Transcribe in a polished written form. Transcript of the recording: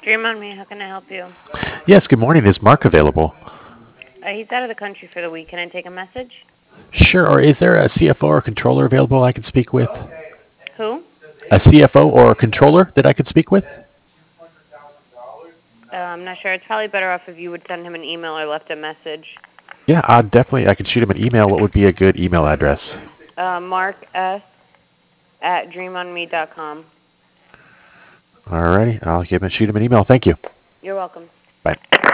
Dream on me. How can I help you? Yes, good morning. Is Mark available? He's out of the country for the week. Can I take a message? Sure. Or is there a CFO or controller available I could speak with? Who? A CFO or a controller that I could speak with? I'm not sure. It's probably better off if you would send him an email or left a message. Yeah, definitely. I could shoot him an email. What would be a good email address? Mark S at dreamonme.com. Alrighty, I'll shoot him an email. Thank you. You're welcome. Bye.